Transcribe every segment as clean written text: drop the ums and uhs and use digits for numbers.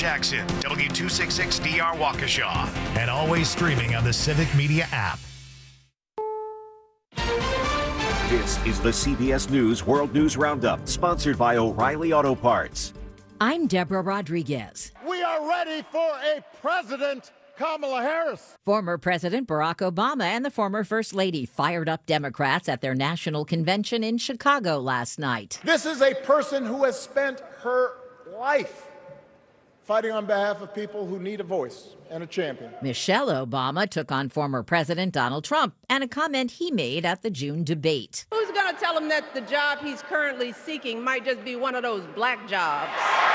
Jackson, W266DR Waukesha, and always streaming on the Civic Media app. This is the CBS News World News Roundup, sponsored by O'Reilly Auto Parts. I'm Deborah Rodriguez. We are ready for a president, Kamala Harris. Former President Barack Obama and the former First Lady fired up Democrats at their national convention in Chicago last night. This is a person who has spent her life fighting on behalf of people who need a voice and a champion. Michelle Obama took on former President Donald Trump and a comment he made at the June debate. Who's going to tell him that the job he's currently seeking might just be one of those black jobs?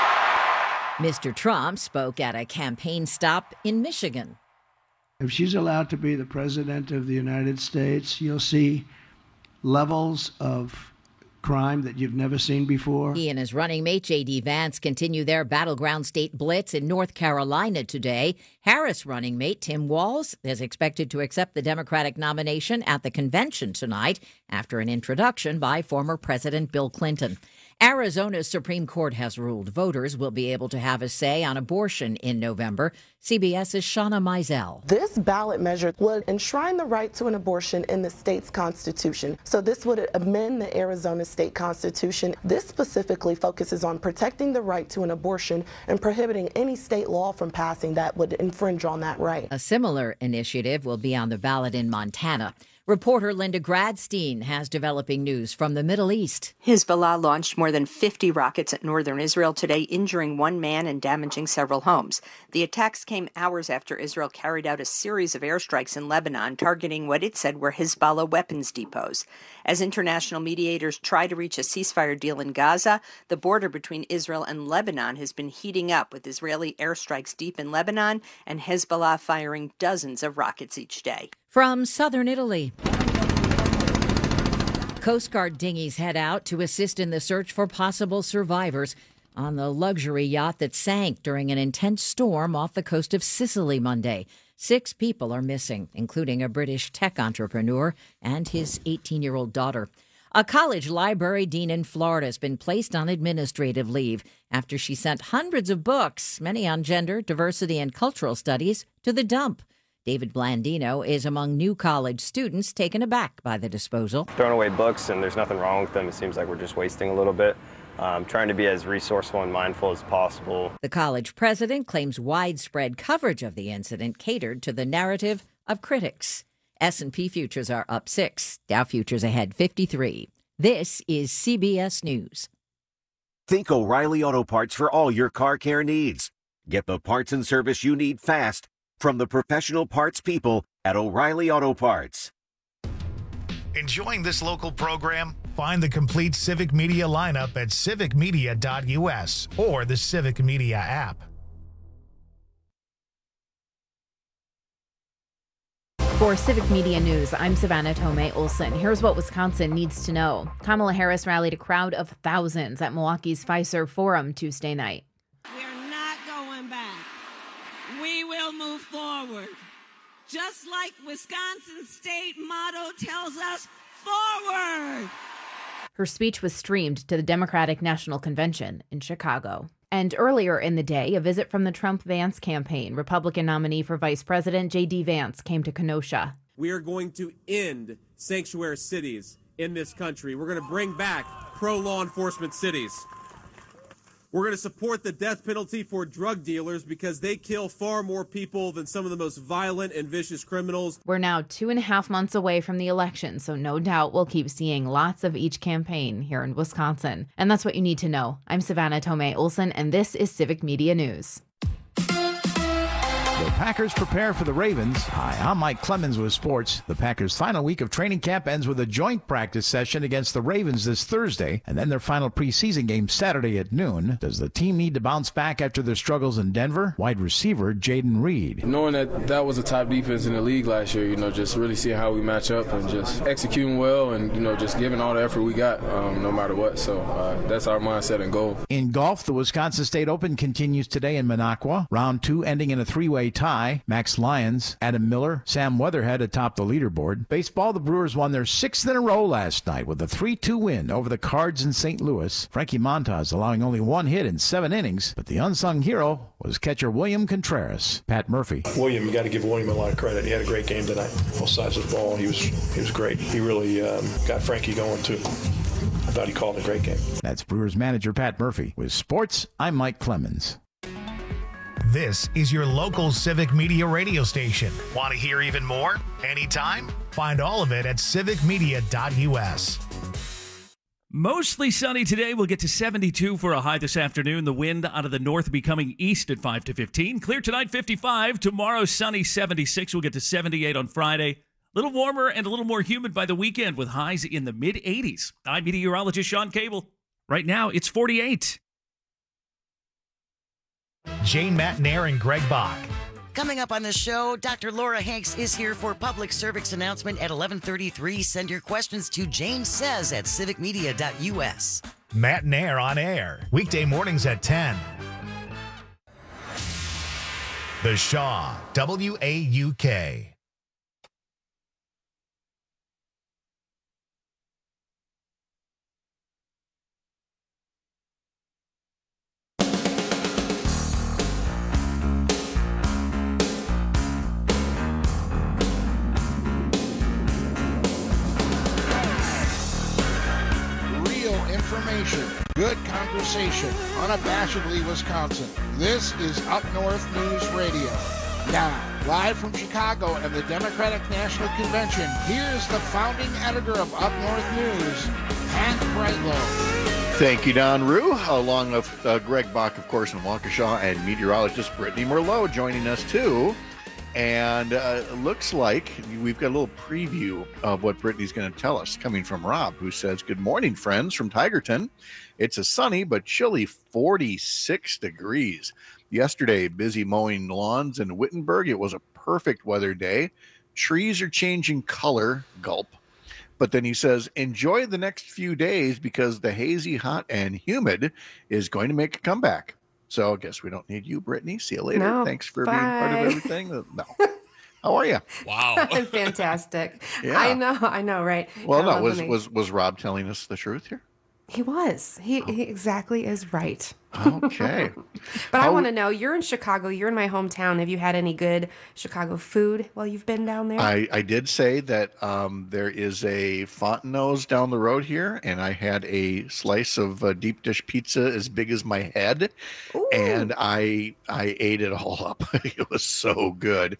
Mr. Trump spoke at a campaign stop in Michigan. If she's allowed to be the president of the United States, you'll see levels of crime that you've never seen before. He and his running mate, J.D. Vance, continue their battleground state blitz in North Carolina today. Harris running mate Tim Walz is expected to accept the Democratic nomination at the convention tonight after an introduction by former President Bill Clinton. Arizona's Supreme Court has ruled voters will be able to have a say on abortion in November. CBS's Shauna Mizell. This ballot measure would enshrine the right to an abortion in the state's constitution. So this would amend the Arizona state constitution. This specifically focuses on protecting the right to an abortion and prohibiting any state law from passing that would infringe on that right. A similar initiative will be on the ballot in Montana. Reporter Linda Gradstein has developing news from the Middle East. Hezbollah launched more than 50 rockets at northern Israel today, injuring one man and damaging several homes. The attacks came hours after Israel carried out a series of airstrikes in Lebanon, targeting what it said were Hezbollah weapons depots. As international mediators try to reach a ceasefire deal in Gaza, the border between Israel and Lebanon has been heating up, with Israeli airstrikes deep in Lebanon and Hezbollah firing dozens of rockets each day. From southern Italy, Coast Guard dinghies head out to assist in the search for possible survivors on the luxury yacht that sank during an intense storm off the coast of Sicily Monday. 6 people are missing, including a British tech entrepreneur and his 18-year-old daughter. A college library dean in Florida has been placed on administrative leave after she sent hundreds of books, many on gender, diversity, and cultural studies, to the dump. David Blandino is among new college students taken aback by the disposal. Throwing away books, and there's nothing wrong with them. It seems like we're just wasting a little bit. Trying to be as resourceful and mindful as possible. The college president claims widespread coverage of the incident catered to the narrative of critics. S&P futures are up 6, Dow futures ahead 53. This is CBS News. Think O'Reilly Auto Parts for all your car care needs. Get the parts and service you need fast from the professional parts people at O'Reilly Auto Parts. Enjoying this local program? Find the complete Civic Media lineup at civicmedia.us or the Civic Media app. For Civic Media News, I'm Savannah Tomei Olson. Here's what Wisconsin needs to know. Kamala Harris rallied a crowd of thousands at Milwaukee's Fiserv Forum Tuesday night. We're not going back. We will move forward. Just like Wisconsin's state motto tells us, forward. Her speech was streamed to the Democratic National Convention in Chicago. And earlier in the day, a visit from the Trump-Vance campaign. Republican nominee for Vice President J.D. Vance came to Kenosha. We are going to end sanctuary cities in this country. We're going to bring back pro-law enforcement cities. We're going to support the death penalty for drug dealers because they kill far more people than some of the most violent and vicious criminals. We're now 2.5 months away from the election, so no doubt we'll keep seeing lots of each campaign here in Wisconsin. And that's what you need to know. I'm Savannah Tomei Olson, and this is Civic Media News. The Packers prepare for the Ravens. Hi, I'm Mike Clemens with sports. The Packers' final week of training camp ends with a joint practice session against the Ravens this Thursday, and then their final preseason game Saturday at noon. Does the team need to bounce back after their struggles in Denver? Wide receiver Jaden Reed. Knowing that was a top defense in the league last year, just really seeing how we match up and just executing well and, just giving all the effort we got no matter what. So that's our mindset and goal. In golf, the Wisconsin State Open continues today in Minocqua. Round 2 ending in a 3-way 4A tie. Max Lyons, Adam Miller, Sam Weatherhead atop the leaderboard. Baseball, the Brewers won their 6th in a row last night with a 3-2 win over the Cards in St. Louis. Frankie Montas allowing only 1 hit in 7 innings, but the unsung hero was catcher William Contreras. Pat Murphy. William, you got to give William a lot of credit. He had a great game tonight. Both sides of the ball, he was great. He really got Frankie going too. I thought he called a great game. That's Brewers manager Pat Murphy. With sports, I'm Mike Clemens. This is your local Civic Media radio station. Want to hear even more? Anytime? Find all of it at civicmedia.us. Mostly sunny today. We'll get to 72 for a high this afternoon. The wind out of the north becoming east at 5 to 15. Clear tonight, 55. Tomorrow, sunny, 76. We'll get to 78 on Friday. A little warmer and a little more humid by the weekend with highs in the mid-80s. I'm meteorologist Sean Cable. Right now, it's 48. Jane Matnair and Greg Bach. Coming up on the show, Dr. Laura Hanks is here for public service announcement at 11:33. Send your questions to Jane Says at civicmedia.us. Matnair on air, weekday mornings at 10. The Shaw, WAUK. Information, good conversation, unabashedly Wisconsin. This is Up North News Radio. Now, live from Chicago and the Democratic National Convention, here's the founding editor of Up North News, Pat Brightlow. Thank you, Don Rue, along with Greg Bach, of course, in Waukesha, and meteorologist Brittany Merlot joining us, too. And it looks like we've got a little preview of what Brittany's going to tell us, coming from Rob, who says, "Good morning, friends from Tigerton. It's a sunny but chilly 46 degrees. Yesterday, busy mowing lawns in Wittenberg. It was a perfect weather day. Trees are changing color, gulp." But then he says, "Enjoy the next few days because the hazy, hot, and humid is going to make a comeback." So I guess we don't need you, Brittany. See you later. No, thanks for bye. being part of everything. No. How are you? Wow. Fantastic. Yeah. I know, right? Well, I no, love when was Rob telling us the truth here? He was. He exactly is right. Okay. But I want to know, you're in Chicago. You're in my hometown. Have you had any good Chicago food while you've been down there? I did say that there is a Fontenot's down the road here, and I had a slice of deep dish pizza as big as my head. Ooh. And I ate it all up. It was so good.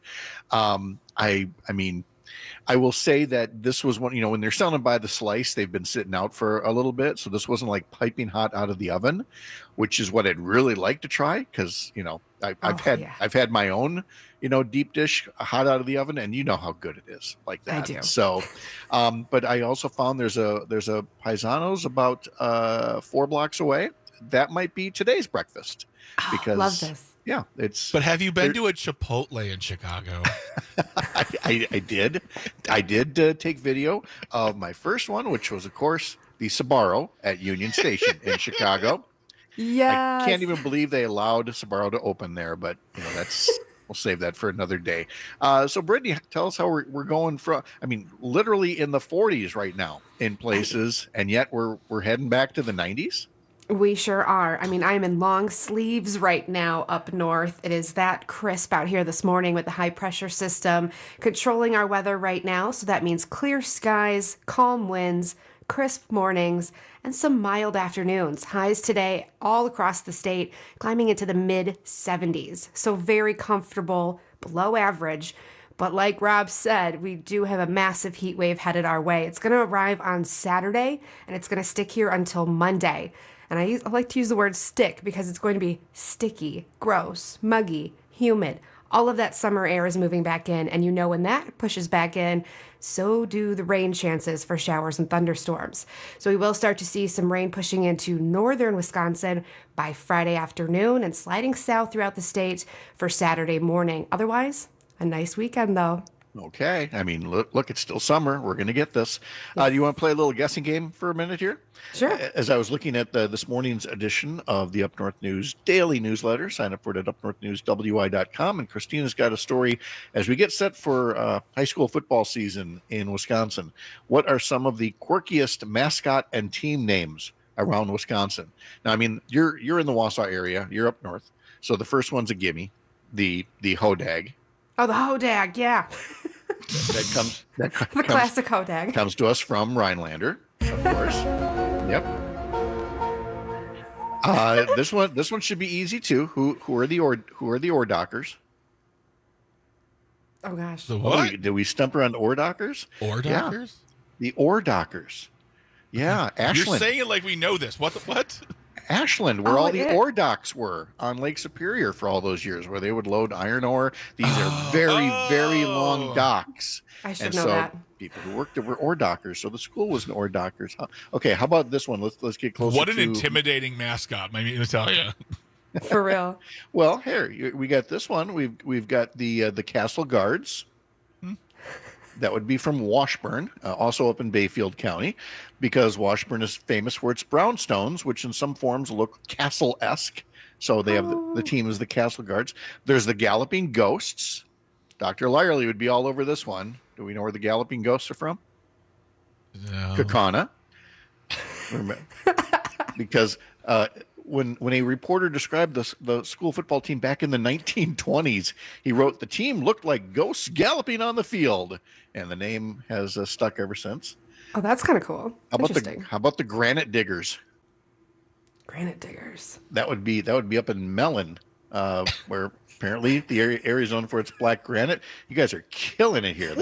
I mean, I will say that this was one, when they're selling by the slice, they've been sitting out for a little bit. So this wasn't like piping hot out of the oven, which is what I'd really like to try. Cause I've had my own, deep dish hot out of the oven, and you know how good it is like that. I do. So, but I also found there's a Paisano's about 4 blocks away. That might be today's breakfast because love this. Yeah, it's. But have you been to a Chipotle in Chicago? I did. I did take video of my first one, which was, of course, the Sbarro at Union Station in Chicago. Yes. I can't even believe they allowed Sbarro to open there, but we'll save that for another day. So, Brittany, tell us how we're going from. I mean, literally in the 40s right now in places, and yet we're heading back to the 90s. We sure are. I mean, I'm in long sleeves right now up north. It is that crisp out here this morning with the high pressure system controlling our weather right now. So that means clear skies, calm winds, crisp mornings, and some mild afternoons. Highs today all across the state, climbing into the mid 70s. So very comfortable, below average. But like Rob said, we do have a massive heat wave headed our way. It's going to arrive on Saturday, and it's going to stick here until Monday. And I like to use the word stick because it's going to be sticky, gross, muggy, humid. All of that summer air is moving back in. And when that pushes back in, so do the rain chances for showers and thunderstorms. So we will start to see some rain pushing into northern Wisconsin by Friday afternoon and sliding south throughout the state for Saturday morning. Otherwise, a nice weekend, though. Okay. I mean, look, it's still summer. We're going to get this. Do you want to play a little guessing game for a minute here? Sure. As I was looking at this morning's edition of the Up North News daily newsletter, sign up for it at upnorthnewswi.com. And Christina's got a story as we get set for high school football season in Wisconsin. What are some of the quirkiest mascot and team names around Wisconsin? Now, I mean, you're in the Wausau area. You're up north. So the first one's a gimme, the Hodag. Oh, the Hodag, yeah. The classic Hodag. Comes to us from Rhinelander, of course. Yep. This one should be easy too. Who are the Ordockers? Oh gosh. The what? Did we stump around Ordockers? Ordockers? Yeah. The Ordockers. Yeah, Ashland. You're saying it like we know this. What? Ashland, where all the ore docks were on Lake Superior for all those years, where they would load iron ore. These are very, very long docks. I should know that. People who worked there were ore dockers, so the school was an ore dockers. Okay, how about this one? Let's get closer. What an intimidating mascot! I mean, to tell you. For real. Well, here we got this one. We've got the Castle Guards. That would be from Washburn, also up in Bayfield County, because Washburn is famous for its brownstones, which in some forms look castle-esque. So they have the team as the Castle Guards. There's the Galloping Ghosts. Dr. Lyerly would be all over this one. Do we know where the Galloping Ghosts are from? No. Kaukauna. Because when a reporter described the school football team back in the 1920s, he wrote, the team looked like ghosts galloping on the field. And the name has stuck ever since. Oh, that's kind of cool. How about the Granite Diggers? Granite Diggers. That would be up in Mellon, where apparently the area is known for its black granite. You guys are killing it here.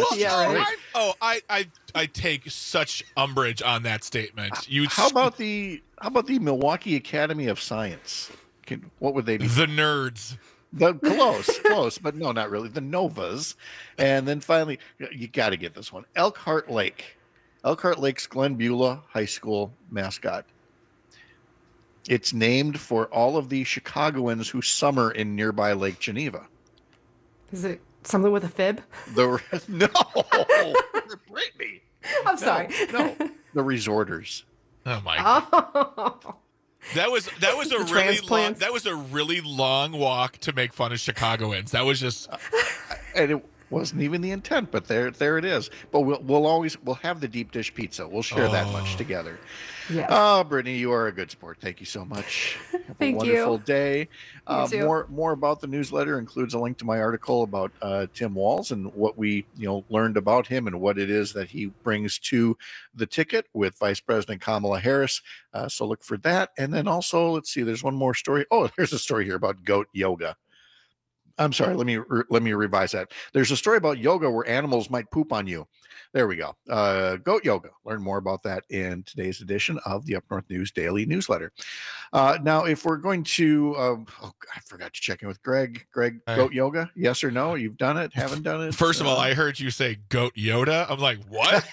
I take such umbrage on that statement. How about the Milwaukee Academy of Science? What would they be? The Nerds. Close, but no, not really. The Novas. And then finally, you got to get this one. Elkhart Lake. Elkhart Lake's Glen Beulah High School mascot. It's named for all of the Chicagoans who summer in nearby Lake Geneva. Is it something with a fib? No, Brittany. I'm sorry. No, the Resorters. Oh my God. That was a really long walk to make fun of Chicagoans. That was just, and it wasn't even the intent, but there it is. But we'll have the deep dish pizza. We'll share that much together. Yeah. Oh, Brittany, you are a good sport. Thank you so much. Have Thank a wonderful you. day. You too. More about the newsletter includes a link to my article about Tim Walz and what we learned about him and what it is that he brings to the ticket with Vice President Kamala Harris. So look for that. And then also, let's see, there's one more story. Oh, there's a story here about goat yoga. I'm sorry. Let me revise that. There's a story about yoga where animals might poop on you. There we go. Goat yoga. Learn more about that in today's edition of the Up North News Daily Newsletter. Now, if we're going to, I forgot to check in with Greg. Greg, goat yoga? Yes or no? You've done it? Haven't done it? First of all, I heard you say goat Yoda. I'm like, what?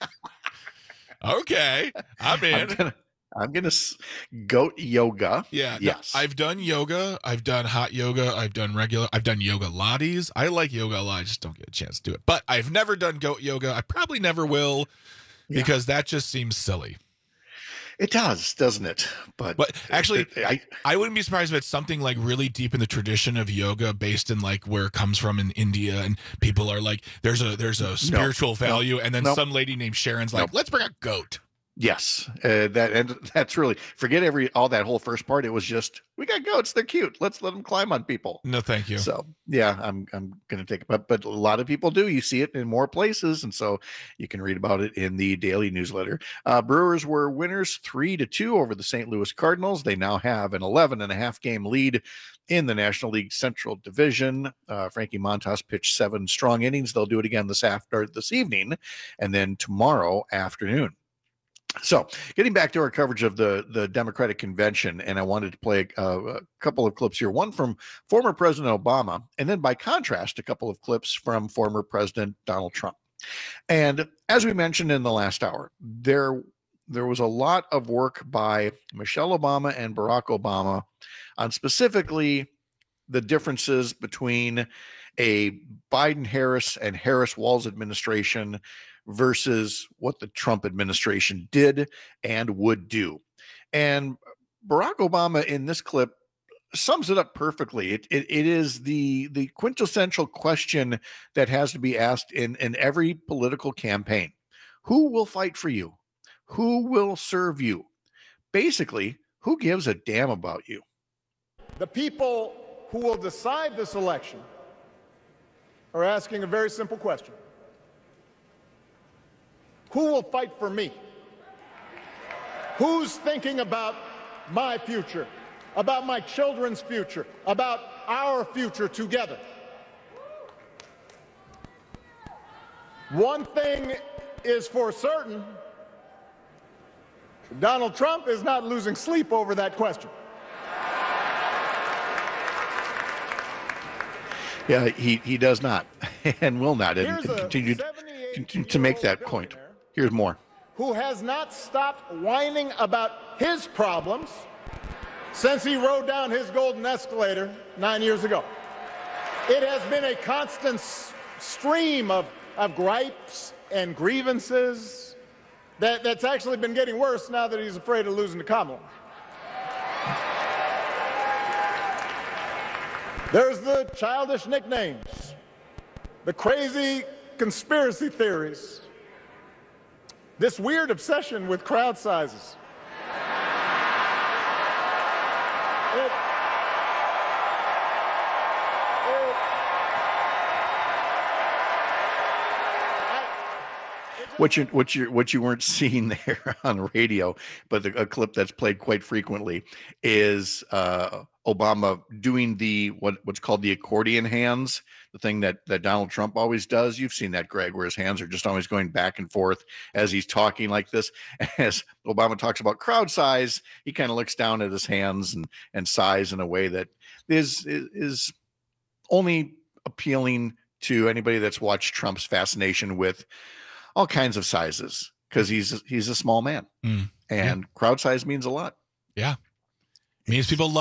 Okay, I'm in. I'm gonna goat yoga. Yeah. Yes. I've done yoga. I've done hot yoga. I've done regular. I've done yoga lattes. I like yoga a lot. I just don't get a chance to do it. But I've never done goat yoga. I probably never will because that just seems silly. It does, doesn't it? But actually, I wouldn't be surprised if it's something like really deep in the tradition of yoga, based in like where it comes from in India, and people are like, there's a spiritual value, and then some lady named Sharon's like, let's bring a goat. Yes, that's really, forget all that whole first part. It was just, we got goats, they're cute. Let's let them climb on people. No, thank you. So yeah, I'm going to take it, but a lot of people do. You see it in more places, and so you can read about it in the daily newsletter. Brewers were winners 3-2 over the St. Louis Cardinals. They now have an 11.5 game lead in the National League Central Division. Frankie Montas pitched 7 strong innings. They'll do it again this evening, and then tomorrow afternoon. So getting back to our coverage of the Democratic Convention, and I wanted to play a couple of clips here, one from former President Obama, and then by contrast, a couple of clips from former President Donald Trump. And as we mentioned in the last hour, there was a lot of work by Michelle Obama and Barack Obama on specifically the differences between a Biden-Harris and Harris-Walz administration versus what the Trump administration did and would do. And Barack Obama in this clip sums it up perfectly. It is the quintessential question that has to be asked in every political campaign. Who will fight for you? Who will serve you? Basically, who gives a damn about you? The people who will decide this election are asking a very simple question. Who will fight for me? Who's thinking about my future, about my children's future, about our future together? One thing is for certain, Donald Trump is not losing sleep over that question. Yeah, he does not and will not, and continue to make that point. Here's more. Who has not stopped whining about his problems since he rode down his golden escalator 9 years ago. It has been a constant stream of gripes and grievances that's actually been getting worse now that he's afraid of losing to Kamala. There's the childish nicknames, the crazy conspiracy theories, this weird obsession with crowd sizes. What you weren't seeing there on radio, but a clip that's played quite frequently is Obama doing what's called the accordion hands, the thing that Donald Trump always does. You've seen that, Greg, where his hands are just always going back and forth as he's talking like this. As Obama talks about crowd size, he kind of looks down at his hands and sighs in a way that is only appealing to anybody that's watched Trump's fascination with all kinds of sizes, because he's a small man, and crowd size means a lot. Yeah, means people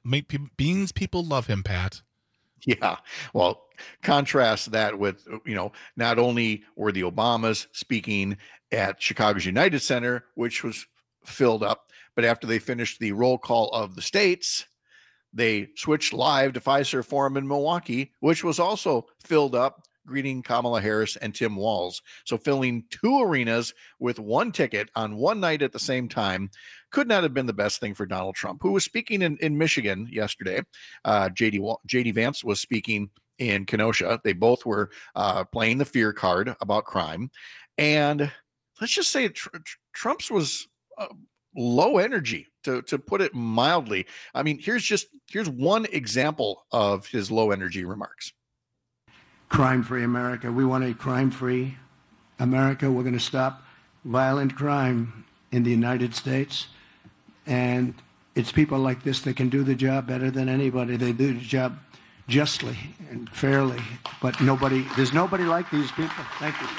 love him, Pat. Yeah, well, contrast that with, not only were the Obamas speaking at Chicago's United Center, which was filled up, but after they finished the roll call of the states, they switched live to Fiserv Forum in Milwaukee, which was also filled up, greeting Kamala Harris and Tim Walz. So filling two arenas with one ticket on one night at the same time could not have been the best thing for Donald Trump, who was speaking in Michigan yesterday. J.D. Vance was speaking in Kenosha. They both were playing the fear card about crime. And let's just say Trump's was low energy, to put it mildly. I mean, here's one example of his low energy remarks. Crime-free America. We want a crime-free America. We're going to stop violent crime in the United States. And it's people like this that can do the job better than anybody. They do the job justly and fairly. But there's nobody like these people. Thank you.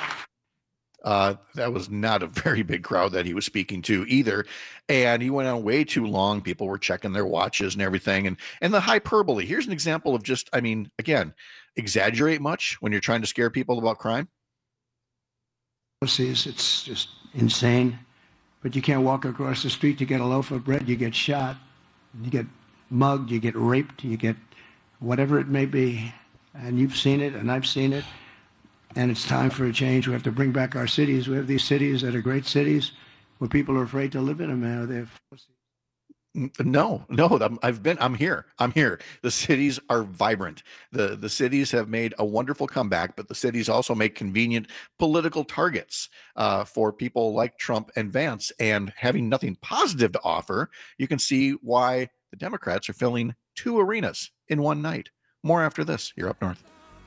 That was not a very big crowd that he was speaking to either. And he went on way too long. People were checking their watches and everything. And the hyperbole. Here's an example of just, again, exaggerate much when you're trying to scare people about crime? It's just insane. But you can't walk across the street to get a loaf of bread. You get shot, you get mugged, you get raped, you get whatever it may be. And you've seen it, and I've seen it. And it's time for a change. We have to bring back our cities. We have these cities that are great cities where people are afraid to live in them now. No, I'm here. The cities are vibrant. The cities have made a wonderful comeback, but the cities also make convenient political targets for people like Trump and Vance. And having nothing positive to offer, you can see why the Democrats are filling two arenas in one night. More after this. You're Up North.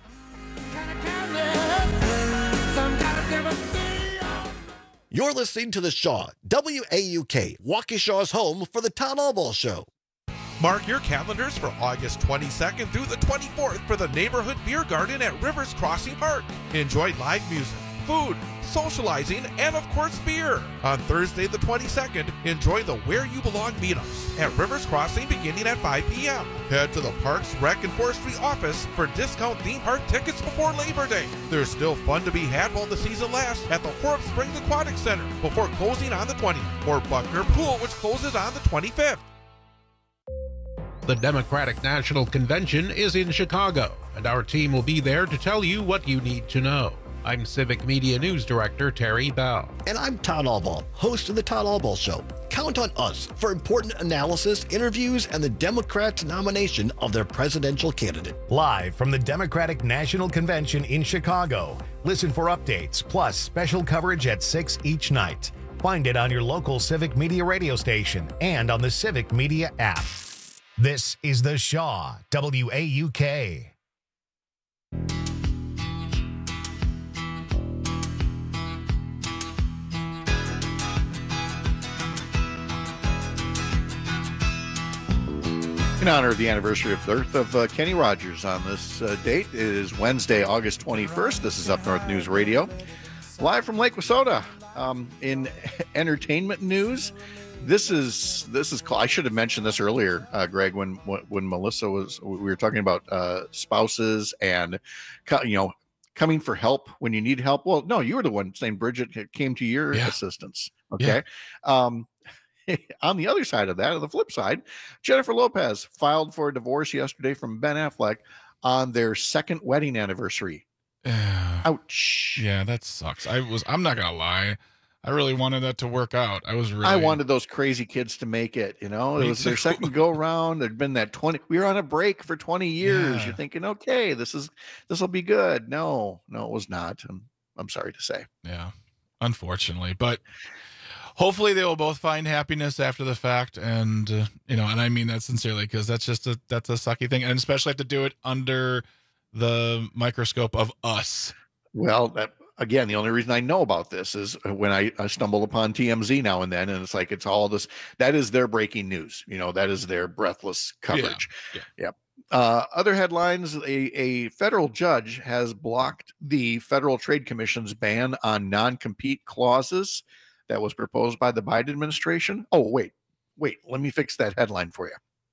You're listening to The Shaw, WAUK, Waukesha's home for the Town Hall Ball Show. Mark your calendars for August 22nd through the 24th for the Neighborhood Beer Garden at Rivers Crossing Park. Enjoy live music, food, socializing, and of course beer. On Thursday the 22nd, enjoy the Where You Belong meetups at Rivers Crossing beginning at 5 p.m. Head to the Parks, Rec, and Forestry office for discount theme park tickets before Labor Day. There's still fun to be had while the season lasts at the Horb Springs Aquatic Center before closing on the 20th, or Buckner Pool, which closes on the 25th. The Democratic National Convention is in Chicago, and our team will be there to tell you what you need to know. I'm Civic Media News Director Terry Bell. And I'm Todd Albaugh, host of The Todd Albaugh Show. Count on us for important analysis, interviews, and the Democrats' nomination of their presidential candidate. Live from the Democratic National Convention in Chicago. Listen for updates, plus special coverage at 6 each night. Find it on your local Civic Media radio station and on the Civic Media app. This is The Shaw, WAUK. In honor of the anniversary of the birth of Kenny Rogers on this date, it is Wednesday, August 21st. This is Up North News Radio, live from Lake Wissota. In entertainment news, this is I should have mentioned this earlier, Greg, when Melissa we were talking about spouses and coming for help when you need help. Well, no, you were the one saying Bridget came to your assistance. Okay. Yeah. On the other side of that, on the flip side, Jennifer Lopez filed for a divorce yesterday from Ben Affleck on their second wedding anniversary. Ouch. Yeah, that sucks. I'm not gonna lie. I really wanted that to work out. I wanted those crazy kids to make it, It was their second go around. There'd been that 20, we were on a break for 20 years. Yeah. You're thinking, okay, this will be good. No, it was not. I'm sorry to say. Yeah, unfortunately, but hopefully they will both find happiness after the fact. And, and I mean that sincerely, because that's a sucky thing. And especially have to do it under the microscope of us. Well, again, the only reason I know about this is when I stumble upon TMZ now and then, and it's all this, that is their breaking news. That is their breathless coverage. Yeah. Other headlines, a federal judge has blocked the Federal Trade Commission's ban on non-compete clauses that was proposed by the Biden administration. Oh, wait, let me fix that headline for you.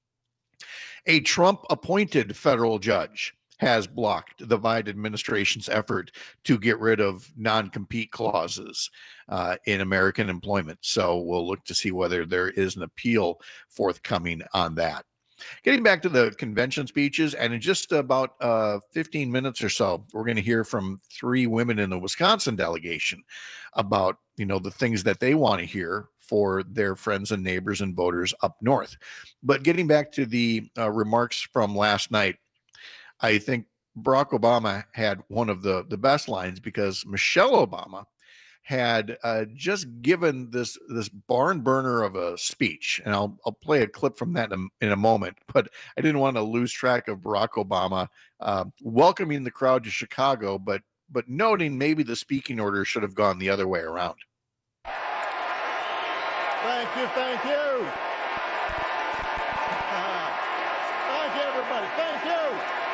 A Trump-appointed federal judge has blocked the Biden administration's effort to get rid of non-compete clauses in American employment. So we'll look to see whether there is an appeal forthcoming on that. Getting back to the convention speeches, and in just about 15 minutes or so, we're going to hear from 3 women in the Wisconsin delegation about, the things that they want to hear for their friends and neighbors and voters up north. But getting back to the remarks from last night, I think Barack Obama had one of the best lines, because Michelle Obama had just given this barn burner of a speech, and I'll play a clip from that in a moment. But I didn't want to lose track of Barack Obama welcoming the crowd to Chicago, but noting maybe the speaking order should have gone the other way around. Thank you. Thank you, everybody. Thank you.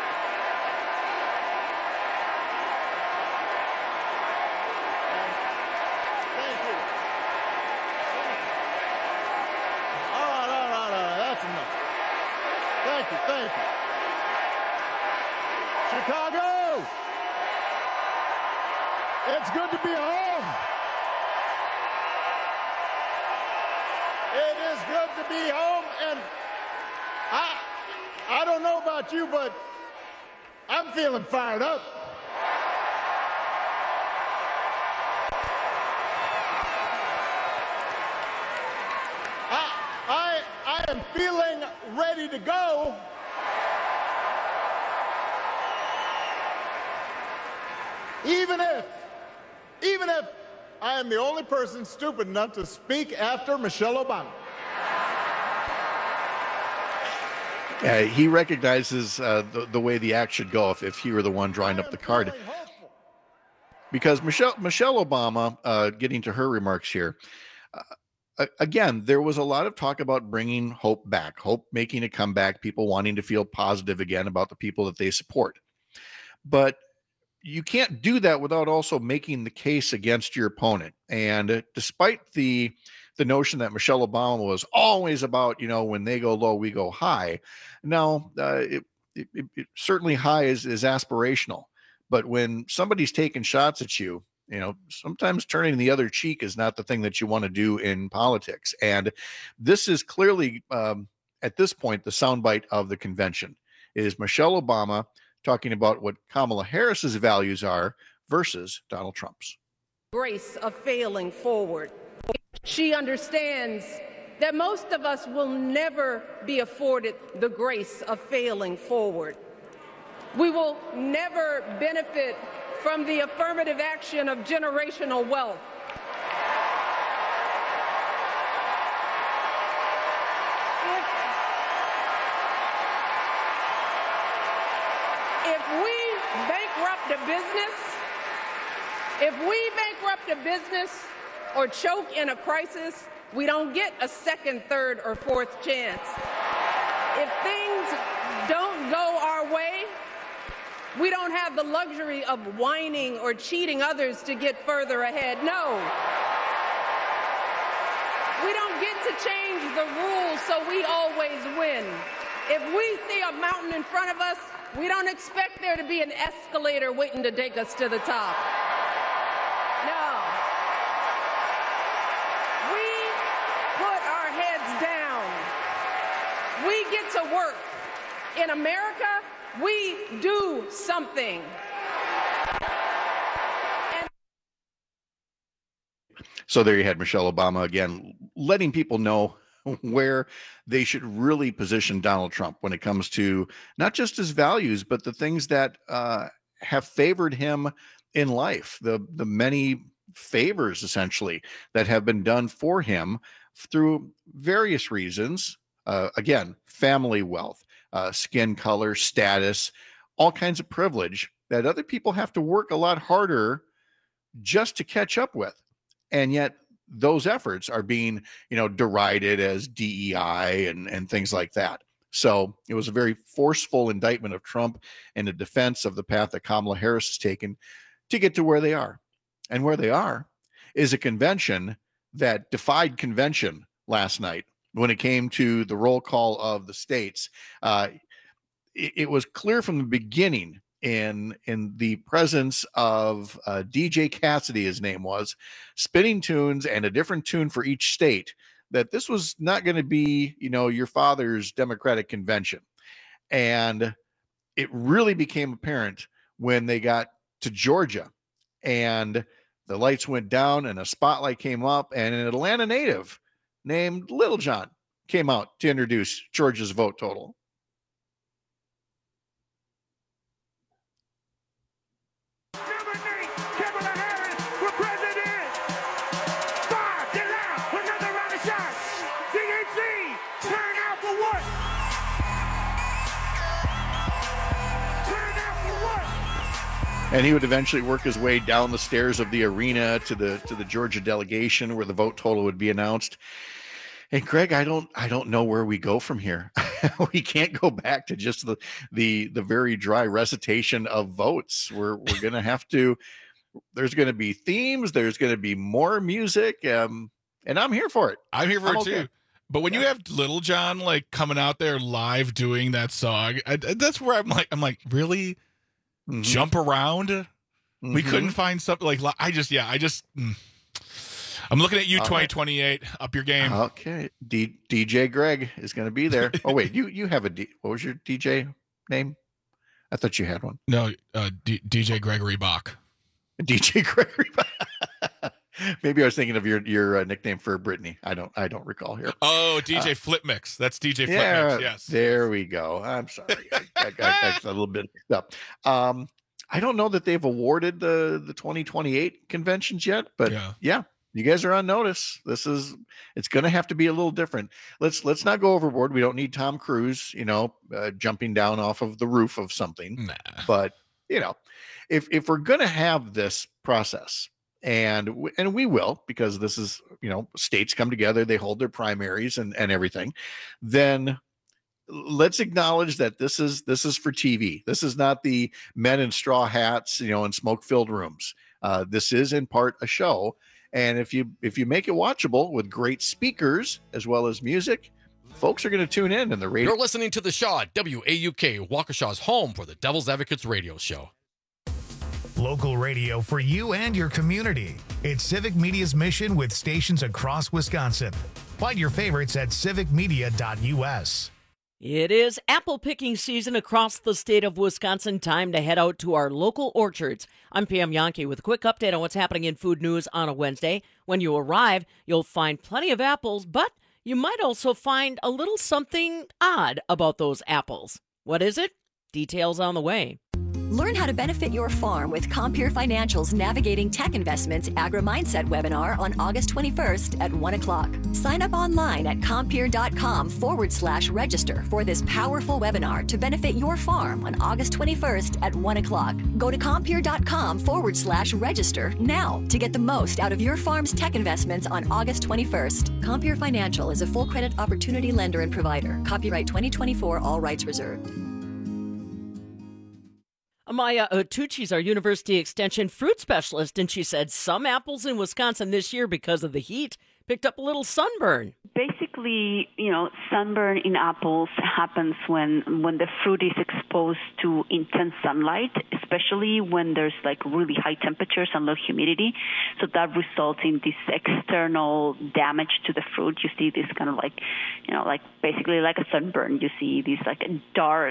Thank you. Chicago, it's good to be home. It is good to be home, and I don't know about you, but I'm feeling fired up. I am feeling ready to go. Even if I am the only person stupid enough to speak after Michelle Obama. He recognizes the way the act should go if he were the one drawing up the card. Because Michelle Obama, getting to her remarks here, again, there was a lot of talk about bringing hope back, hope making a comeback, people wanting to feel positive again about the people that they support. But you can't do that without also making the case against your opponent. And despite the notion that Michelle Obama was always about, when they go low, we go high. No, it certainly high is aspirational. But when somebody's taking shots at you, sometimes turning the other cheek is not the thing that you want to do in politics. And this is clearly, at this point, the soundbite of the convention is Michelle Obama talking about what Kamala Harris's values are versus Donald Trump's. Grace of failing forward. She understands that most of us will never be afforded the grace of failing forward. We will never benefit from the affirmative action of generational wealth. If we bankrupt a business or choke in a crisis, we don't get a second, third, or fourth chance. If things don't go our way, we don't have the luxury of whining or cheating others to get further ahead. No. We don't get to change the rules so we always win. If we see a mountain in front of us, we don't expect there to be an escalator waiting to take us to the top. No. We put our heads down. We get to work. In America, we do something. So there you had Michelle Obama again, letting people know where they should really position Donald Trump when it comes to not just his values, but the things that have favored him in life, the many favors essentially that have been done for him through various reasons. Again, family wealth, skin color, status, all kinds of privilege that other people have to work a lot harder just to catch up with. And yet those efforts are being, derided as DEI and things like that. So it was a very forceful indictment of Trump and a defense of the path that Kamala Harris has taken to get to where they are. And where they are is a convention that defied convention last night when it came to the roll call of the states. It was clear from the beginning in the presence of DJ Cassidy, his name was, spinning tunes and a different tune for each state, that this was not going to be, your father's Democratic convention. And it really became apparent when they got to Georgia and the lights went down and a spotlight came up and an Atlanta native named Little John came out to introduce Georgia's vote total. And he would eventually work his way down the stairs of the arena to the Georgia delegation where the vote total would be announced. And Greg, I don't know where we go from here. We can't go back to just the very dry recitation of votes. We're going to have to. There's going to be themes. There's going to be more music, and I'm here for it. I'm here for it too. But when you have Little John coming out there live doing that song, that's where I'm like, really? Mm-hmm. Jump around. Mm-hmm. We couldn't find something I'm looking at you. 2028 up your game. Okay. DJ Greg is going to be there. Oh wait, you have what was your DJ name? I thought you had one. No, DJ Gregory Bach. DJ Gregory Bach. Maybe I was thinking of your nickname for Brittany. I don't recall here. Oh, DJ Flip Mix. That's DJ Flip Mix. Yes. There we go. I'm sorry. I got a little bit mixed up. I don't know that they've awarded the 2028 conventions yet, but yeah, you guys are on notice. It's going to have to be a little different. Let's not go overboard. We don't need Tom Cruise, jumping down off of the roof of something. Nah. But if we're going to have this process, and we will, because this is, states come together, they hold their primaries and everything, then let's acknowledge that this is for TV. This is not the men in straw hats, in smoke-filled rooms. This is in part a show. And if you make it watchable with great speakers as well as music, folks are going to tune in the radio. You're listening to The Shaw at WAUK, Waukesha's home for the Devil's Advocates radio show. Local radio for you and your community. It's Civic Media's mission with stations across Wisconsin. Find your favorites at civicmedia.us. It is apple picking season across the state of Wisconsin. Time to head out to our local orchards. I'm Pam Yankee with a quick update on what's happening in food news on a Wednesday. When you arrive, you'll find plenty of apples, but you might also find a little something odd about those apples. What is it? Details on the way. Learn how to benefit your farm with Compeer Financial's Navigating Tech Investments Agri-Mindset webinar on August 21st at 1 o'clock. Sign up online at compeer.com/register for this powerful webinar to benefit your farm on August 21st at 1 o'clock. Go to compeer.com/register now to get the most out of your farm's tech investments on August 21st. Compeer Financial is a full credit opportunity lender and provider. Copyright 2024, all rights reserved. Amaya Otucci's our University Extension fruit specialist, and she said some apples in Wisconsin this year, because of the heat, picked up a little sunburn. Basically, sunburn in apples happens when the fruit is exposed to intense sunlight, especially when there's like really high temperatures and low humidity. So that results in this external damage to the fruit. You see this kind of like basically like a sunburn. You see this like a dark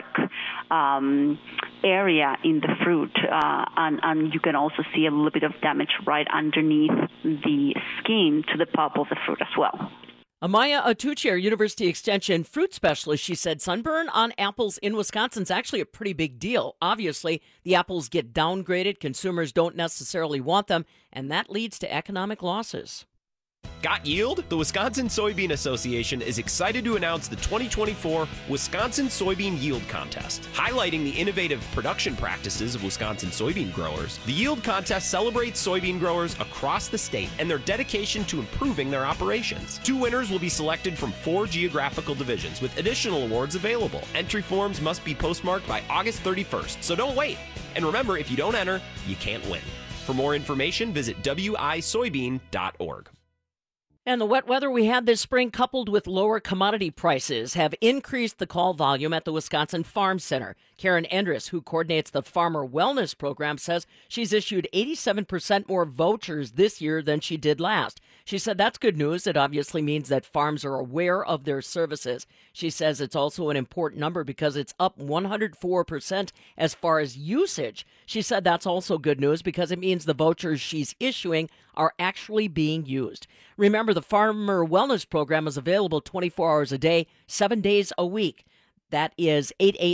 area in the fruit, and you can also see a little bit of damage right underneath the skin to the pulp of the fruit as well. Amaya Otucci, our University Extension fruit specialist, she said sunburn on apples in Wisconsin is actually a pretty big deal. Obviously, the apples get downgraded, consumers don't necessarily want them, and that leads to economic losses. Got yield? The Wisconsin Soybean Association is excited to announce the 2024 Wisconsin Soybean Yield Contest. Highlighting the innovative production practices of Wisconsin soybean growers, the Yield Contest celebrates soybean growers across the state and their dedication to improving their operations. 2 winners will be selected from 4 geographical divisions, with additional awards available. Entry forms must be postmarked by August 31st, so don't wait. And remember, if you don't enter, you can't win. For more information, visit wisoybean.org. And the wet weather we had this spring, coupled with lower commodity prices, have increased the call volume at the Wisconsin Farm Center. Karen Endres, who coordinates the Farmer Wellness Program, says she's issued 87% more vouchers this year than she did last. She said that's good news. It obviously means that farms are aware of their services. She says it's also an important number because it's up 104% as far as usage. She said that's also good news because it means the vouchers she's issuing are actually being used. Remember, the Farmer Wellness Program is available 24 hours a day, 7 days a week. That is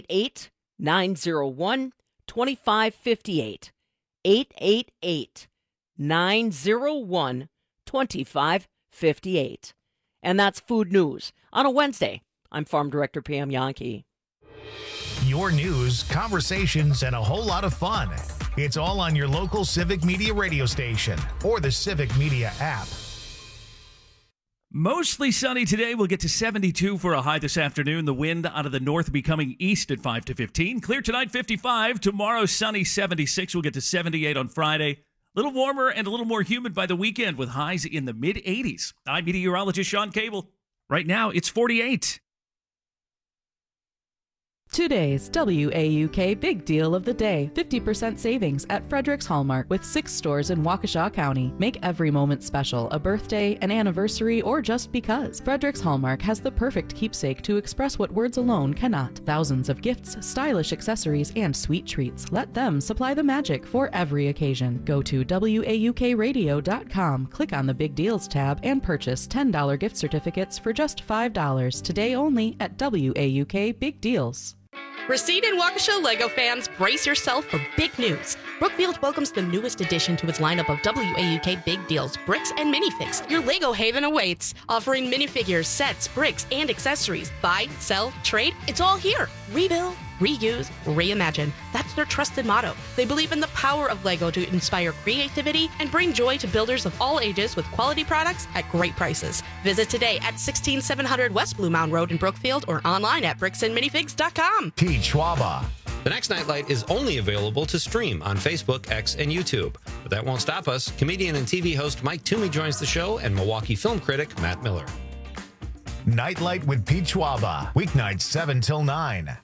888-901-2558. 888-901-2558. And that's Food News on a Wednesday. I'm Farm Director Pam Yankee. Your news, conversations, and a whole lot of fun. It's all on your local Civic Media radio station or the Civic Media app. Mostly sunny today. We'll get to 72 for a high this afternoon. The wind out of the north becoming east at 5 to 15. Clear tonight, 55. Tomorrow, sunny, 76. We'll get to 78 on Friday. A little warmer and a little more humid by the weekend with highs in the mid-80s. I'm meteorologist Sean Cable. Right now, it's 48. Today's WAUK Big Deal of the Day. 50% savings at Frederick's Hallmark with 6 stores in Waukesha County. Make every moment special, a birthday, an anniversary, or just because. Frederick's Hallmark has the perfect keepsake to express what words alone cannot. Thousands of gifts, stylish accessories, and sweet treats. Let them supply the magic for every occasion. Go to WAUKradio.com, click on the Big Deals tab, and purchase $10 gift certificates for just $5. Today only at WAUK Big Deals. Racine and Waukesha LEGO fans, brace yourself for big news. Brookfield welcomes the newest addition to its lineup of WAUK Big Deals, bricks and minifigs. Your LEGO haven awaits, offering minifigures, sets, bricks, and accessories. Buy, sell, trade, it's all here. Rebuild, reuse, reimagine. That's their trusted motto. They believe in the power of LEGO to inspire creativity and bring joy to builders of all ages with quality products at great prices. Visit today at 16700 West Blue Mound Road in Brookfield or online at bricksandminifigs.com. Pete Schwaba. The next Nightlight is only available to stream on Facebook, X, and YouTube. But that won't stop us. Comedian and TV host Mike Toomey joins the show, and Milwaukee film critic Matt Miller. Nightlight with Pete Schwaba. Weeknights 7 till 9.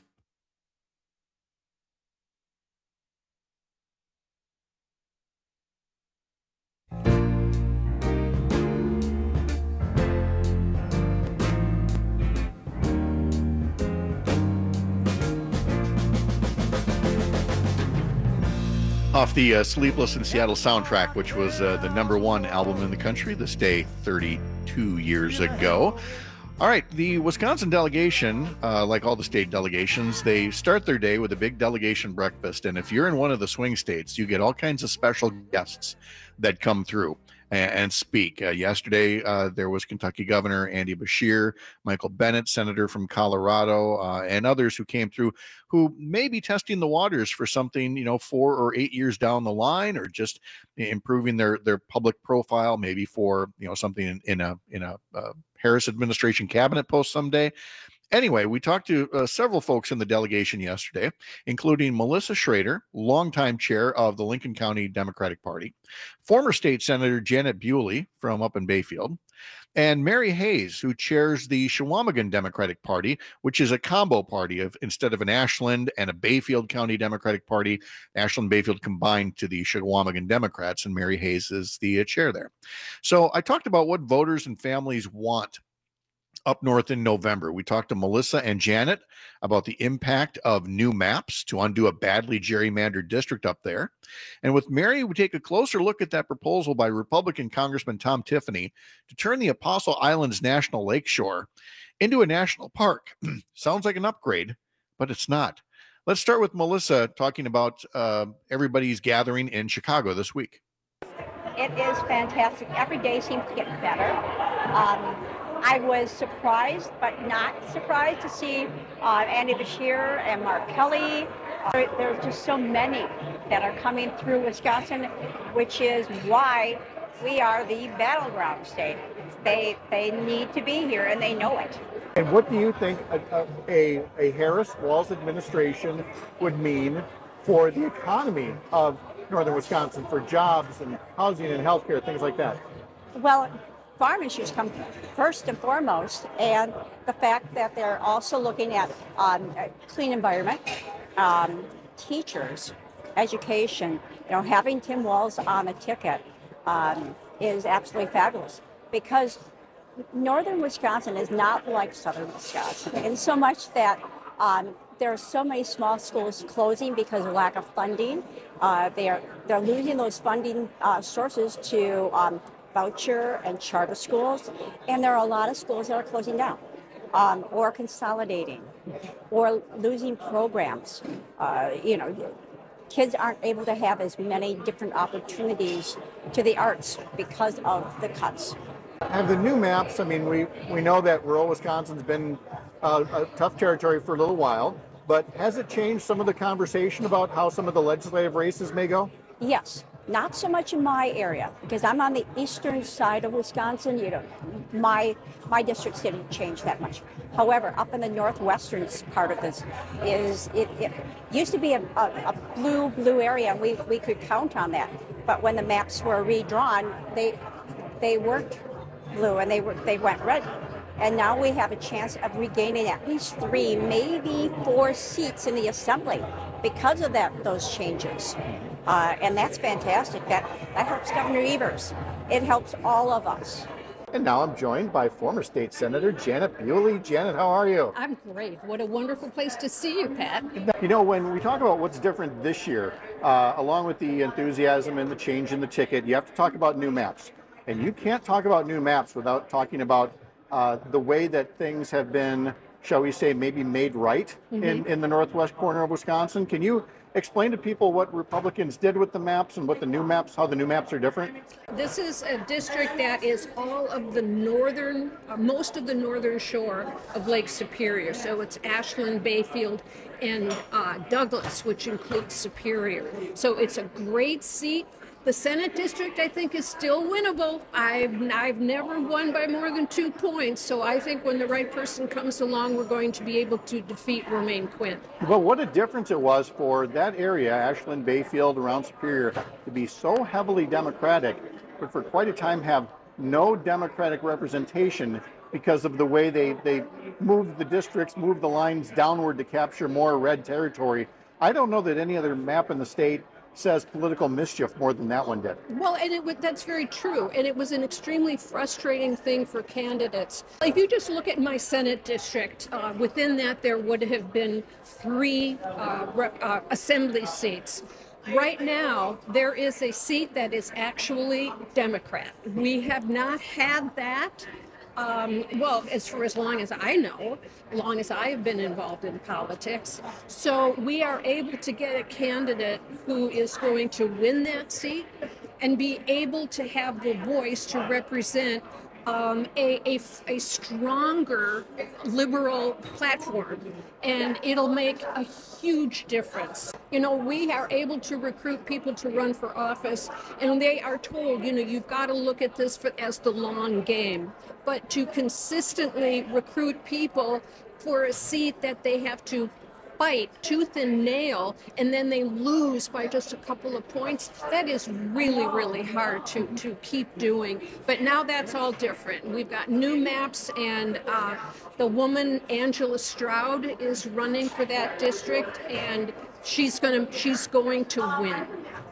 Off the Sleepless in Seattle soundtrack, which was the #1 album in the country this day 32 years ago. All right, the Wisconsin delegation, like all the state delegations, they start their day with a big delegation breakfast. And if you're in one of the swing states, you get all kinds of special guests that come through and speak. Yesterday, there was Kentucky Governor Andy Beshear, Michael Bennet, Senator from Colorado, and others who came through who may be testing the waters for something, 4 or 8 years down the line, or just improving their public profile, maybe for, something in a Harris administration cabinet post someday. Anyway, we talked to several folks in the delegation yesterday, including Melissa Schrader, longtime chair of the Lincoln County Democratic Party, former state senator Janet Bewley from up in Bayfield, and Mary Hayes, who chairs the Chequamegon Democratic Party, which is a combo party of, instead of an Ashland and a Bayfield County Democratic Party, Ashland and Bayfield combined to the Chequamegon Democrats, and Mary Hayes is the chair there. So I talked about what voters and families want up north in November. We talked to Melissa and Janet about the impact of new maps to undo a badly gerrymandered district up there. And with Mary, we take a closer look at that proposal by Republican Congressman Tom Tiffany to turn the Apostle Islands National Lakeshore into a national park. Sounds like an upgrade, but it's not. Let's start with Melissa talking about everybody's gathering in Chicago this week. It is fantastic. Every day seems to get better. I was surprised, but not surprised to see Andy Beshear and Mark Kelly. There's just so many that are coming through Wisconsin, which is why we are the battleground state. They need to be here, and they know it. And what do you think a Harris-Walz administration would mean for the economy of northern Wisconsin, for jobs and housing and healthcare, things like that? Well, farm issues come first and foremost, and the fact that they're also looking at clean environment, teachers, education. Having Tim Walz on the ticket is absolutely fabulous, because northern Wisconsin is not like southern Wisconsin, in so much that there are so many small schools closing because of lack of funding. They're losing those funding sources to voucher and charter schools, and there are a lot of schools that are closing down or consolidating or losing programs. Kids aren't able to have as many different opportunities to the arts because of the cuts. And the new maps, we know that rural Wisconsin's been a tough territory for a little while, but has it changed some of the conversation about how some of the legislative races may go? Yes. Not so much in my area, because I'm on the eastern side of Wisconsin. My districts didn't change that much. However, up in the northwestern part of this it used to be a blue area, and we could count on that. But when the maps were redrawn, they weren't blue, and they went red. And now we have a chance of regaining at least 3, maybe 4 seats in the assembly because of those changes. And that's fantastic. That helps Governor Evers. It helps all of us. And now I'm joined by former state senator Janet Bewley. Janet, how are you? I'm great. What a wonderful place to see you, Pat. When we talk about what's different this year, along with the enthusiasm and the change in the ticket, you have to talk about new maps. And you can't talk about new maps without talking about the way that things have been shall we say, maybe made right in the northwest corner of Wisconsin. Can you explain to people what Republicans did with the maps and what the new maps, how the new maps are different? This is a district that is all of the northern, most of the northern shore of Lake Superior. So it's Ashland, Bayfield, and Douglas, which includes Superior. So it's a great seat. The Senate district, I think, is still winnable. I've never won by more than 2 points, so I think when the right person comes along, we're going to be able to defeat Romaine Quinn. Well, what a difference it was for that area, Ashland, Bayfield, around Superior, to be so heavily Democratic, but for quite a time have no Democratic representation because of the way they moved the districts, moved the lines downward to capture more red territory. I don't know that any other map in the state says political mischief more than that one did. Well, and that's very true. And it was an extremely frustrating thing for candidates. If you just look at my Senate district, within that there would have been 3 assembly seats. Right now, there is a seat that is actually Democrat. We have not had that. Well, for as long as I know, as long as I have been involved in politics. So we are able to get a candidate who is going to win that seat and be able to have the voice to represent a stronger liberal platform, and it'll make a huge difference. You know, we are able to recruit people to run for office, and they are told, you know, you've got to look at this as the long game. But to consistently recruit people for a seat that they have to fight tooth and nail, and then they lose by just a couple of points, that is really, really hard to keep doing. But now that's all different. We've got new maps, and the woman, Angela Stroud, is running for that district, and she's going to win.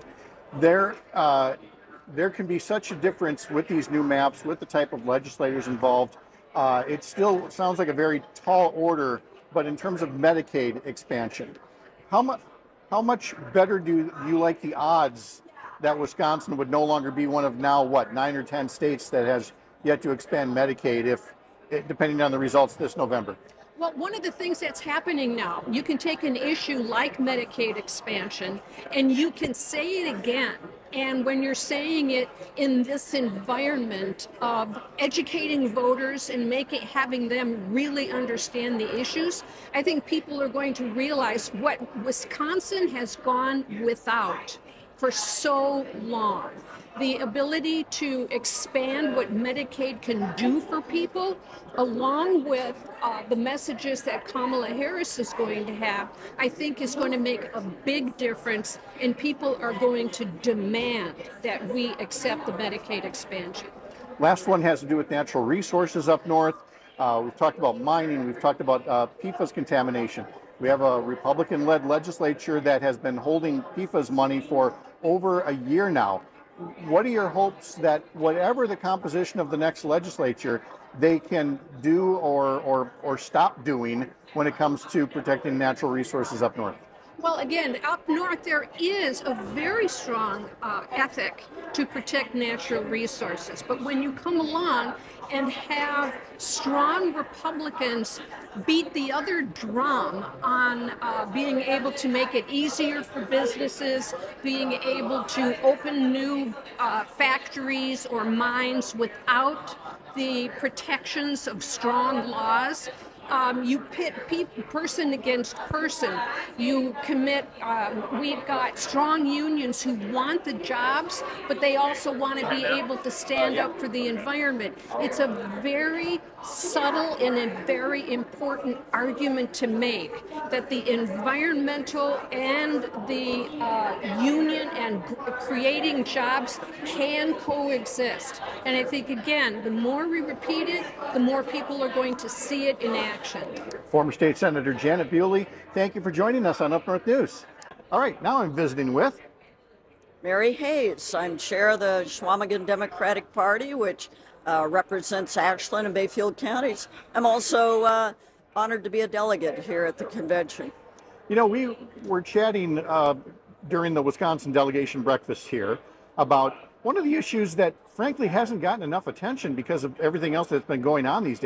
There can be such a difference with these new maps, with the type of legislators involved. It still sounds like a very tall order. But in terms of Medicaid expansion, how much better do you like the odds that Wisconsin would no longer be one of now, 9 or 10 states that has yet to expand Medicaid, depending on the results this November? Well, one of the things that's happening now, you can take an issue like Medicaid expansion and you can say it again. And when you're saying it in this environment of educating voters and having them really understand the issues, I think people are going to realize what Wisconsin has gone without for so long. The ability to expand what Medicaid can do for people, along with the messages that Kamala Harris is going to have, I think is going to make a big difference, and people are going to demand that we accept the Medicaid expansion. Last one has to do with natural resources up north. We've talked about mining, we've talked about PFAS contamination. We have a Republican-led legislature that has been holding PFAS money for over a year now. What are your hopes that whatever the composition of the next legislature, they can do or stop doing when it comes to protecting natural resources up north? Well, again, up north there is a very strong ethic to protect natural resources. But when you come along and have strong Republicans beat the other drum on being able to make it easier for businesses, being able to open new factories or mines without the protections of strong laws, you pit person against person. You commit, we've got strong unions who want the jobs, but they also want to be able to stand up for the environment. It's a very subtle and a very important argument to make, that the environmental and the union and creating jobs can coexist. And I think, again, the more we repeat it, the more people are going to see it in action. Former State Senator Janet Bewley, thank you for joining us on Up North News. All right, now I'm visiting with Mary Hayes. I'm chair of the Chequamegon Democratic Party, which represents Ashland and Bayfield counties. I'm also honored to be a delegate here at the convention. You know, we were chatting during the Wisconsin delegation breakfast here about one of the issues that frankly hasn't gotten enough attention because of everything else that's been going on these days,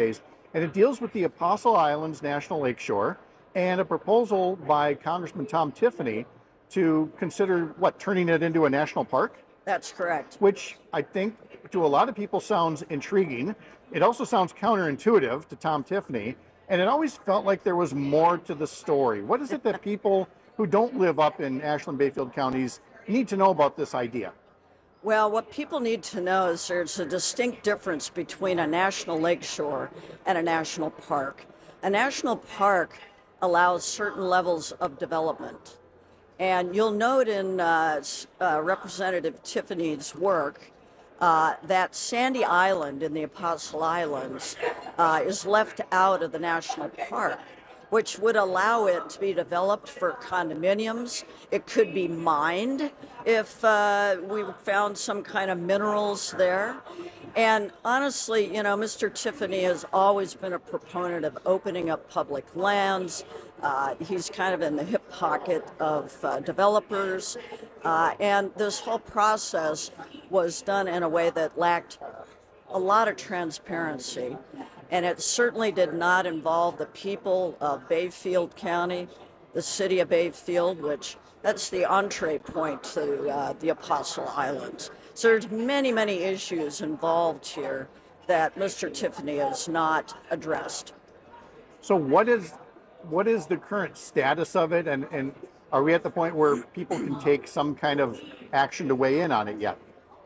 and it deals with the Apostle Islands National Lakeshore and a proposal by Congressman Tom Tiffany to consider, turning it into a national park? That's correct. Which I think to a lot of people sounds intriguing. It also sounds counterintuitive to Tom Tiffany, and it always felt like there was more to the story. What is it that people who don't live up in Ashland-Bayfield counties need to know about this idea? Well, what people need to know is there's a distinct difference between a national lakeshore and a national park. A national park allows certain levels of development. And you'll note in Representative Tiffany's work that Sandy Island in the Apostle Islands is left out of the national park, which would allow it to be developed for condominiums. It could be mined if we found some kind of minerals there. And honestly, Mr. Tiffany has always been a proponent of opening up public lands. He's kind of in the hip pocket of developers. And this whole process was done in a way that lacked a lot of transparency. And it certainly did not involve the people of Bayfield County, the city of Bayfield, which that's the entree point to the Apostle Islands. So there's many, many issues involved here that Mr. Tiffany has not addressed. So what is the current status of it, and are we at the point where people can take some kind of action to weigh in on it yet?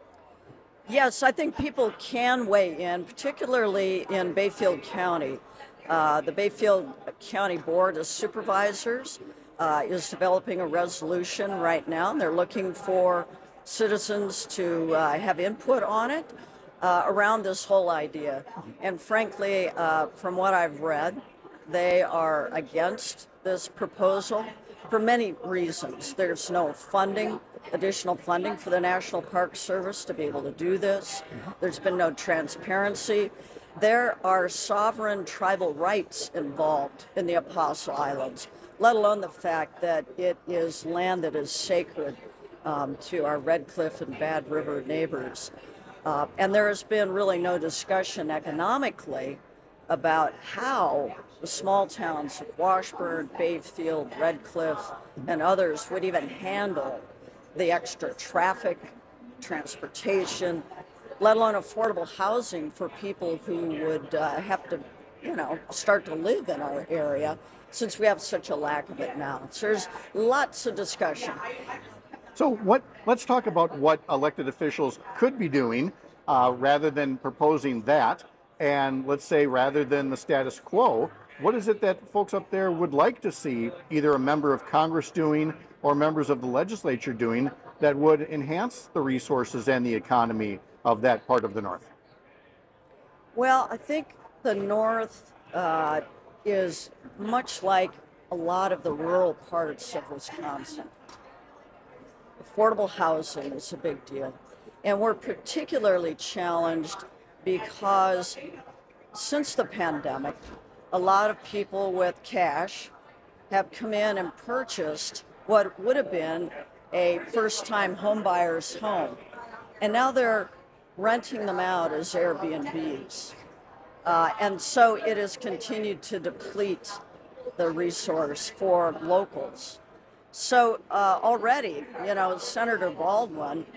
Yes, I think people can weigh in, particularly in Bayfield County. The Bayfield County Board of Supervisors is developing a resolution right now. They're looking for citizens to have input on it around this whole idea. And frankly, from what I've read, they are against this proposal for many reasons. There's no funding, additional funding for the National Park Service to be able to do this. There's been no transparency. There are sovereign tribal rights involved in the Apostle Islands, let alone the fact that it is land that is sacred to our Red Cliff and Bad River neighbors. And there has been really no discussion economically about how the small towns of Washburn, Bayfield, Red Cliff, and others would even handle the extra traffic, transportation, let alone affordable housing for people who would have to, start to live in our area, since we have such a lack of it now. So there's lots of discussion. So let's talk about what elected officials could be doing rather than proposing that. And let's say rather than the status quo, what is it that folks up there would like to see either a member of Congress doing or members of the legislature doing that would enhance the resources and the economy of that part of the North? Well, I think the North is much like a lot of the rural parts of Wisconsin. Affordable housing is a big deal. And we're particularly challenged because since the pandemic, a lot of people with cash have come in and purchased what would have been a first-time homebuyer's home. And now they're renting them out as Airbnbs. And so it has continued to deplete the resource for locals. So already, Senator Baldwin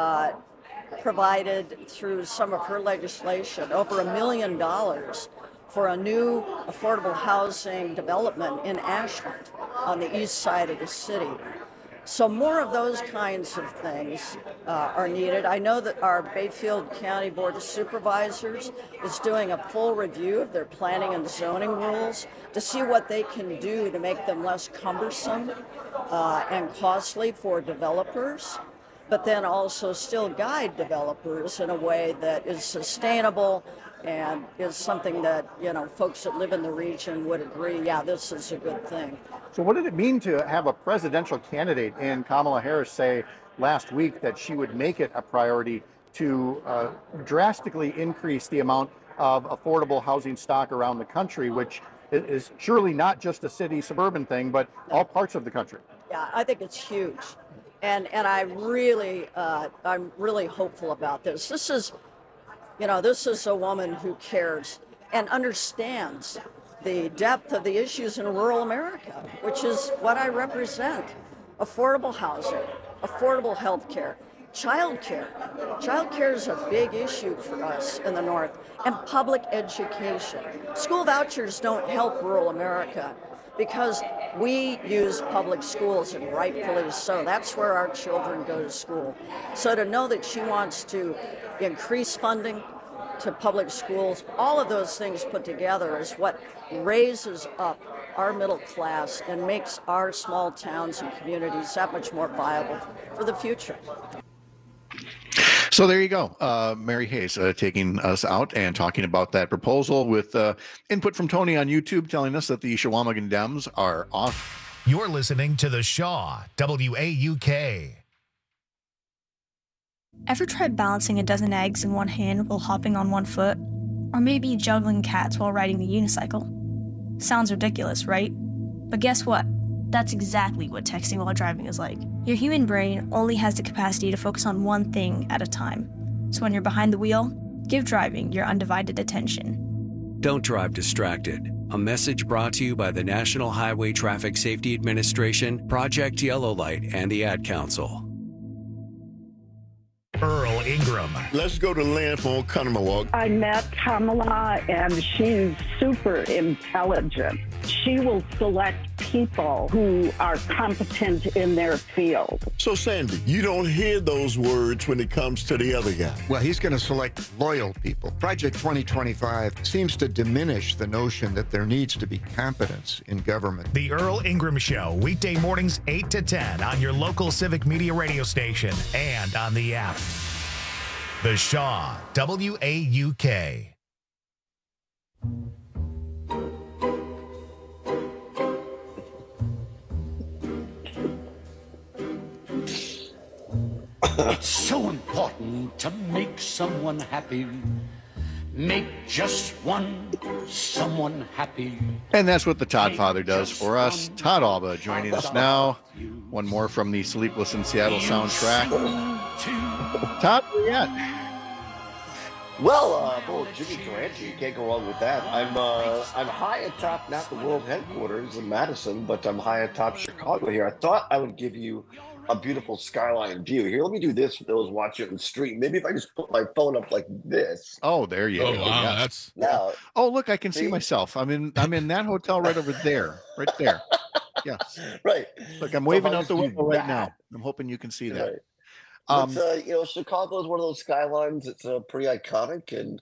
provided through some of her legislation over $1 million for a new affordable housing development in Ashland on the east side of the city. So more of those kinds of things are needed. I know that our Bayfield County Board of Supervisors is doing a full review of their planning and zoning rules to see what they can do to make them less cumbersome and costly for developers, but then also still guide developers in a way that is sustainable and is something that, folks that live in the region would agree, yeah, this is a good thing. So what did it mean to have a presidential candidate in Kamala Harris say last week that she would make it a priority to drastically increase the amount of affordable housing stock around the country, which is surely not just a city suburban thing, but all parts of the country? Yeah, I think it's huge. And I'm really hopeful about this. This is a woman who cares and understands the depth of the issues in rural America, which is what I represent. Affordable housing, affordable health care, child care. Child care is a big issue for us in the North, and public education. School vouchers don't help rural America because we use public schools, and rightfully so. That's where our children go to school. So to know that she wants to increase funding to public schools, all of those things put together is what raises up our middle class and makes our small towns and communities that much more viable for the future. So there you go. Mary Hayes taking us out and talking about that proposal with input from Tony on YouTube telling us that the Chequamegon Dems are off. You're listening to The Shaw, WAUK. Ever tried balancing a dozen eggs in one hand while hopping on one foot? Or maybe juggling cats while riding the unicycle? Sounds ridiculous, right? But guess what? That's exactly what texting while driving is like. Your human brain only has the capacity to focus on one thing at a time. So when you're behind the wheel, give driving your undivided attention. Don't drive distracted. A message brought to you by the National Highway Traffic Safety Administration, Project Yellow Light, and the Ad Council. Earl Ingram. Let's go to Lynn from Oconomowoc. I met Kamala, and she's super intelligent. She will select people who are competent in their field. So, Sandy, you don't hear those words when it comes to the other guy. Well, he's going to select loyal people. Project 2025 seems to diminish the notion that there needs to be competence in government. The Earl Ingram Show, weekday mornings 8 to 10 on your local Civic Media radio station and on the app. The Shaw, WAUK. It's so important to make someone happy. Make just one someone happy. And that's what the Todd Father does for us. Todd Alba joining us now. One more from the Sleepless in Seattle soundtrack. Todd, where you at? Well, Jimmy Durante, you can't go wrong with that. I'm high atop, not the world headquarters in Madison, but I'm high atop Chicago here. I thought I would give you a beautiful skyline view. Here, let me do this for those watching on the stream. Maybe if I just put my phone up like this. Oh, there you go. Wow, Yeah. that's now. Oh, look, I can see myself. I'm in that hotel right over there. Right there. Yes. Right. Look, I'm So waving if I out the just do window right that- now. I'm hoping you can see that. Right. But, Chicago is one of those skylines. It's pretty iconic, and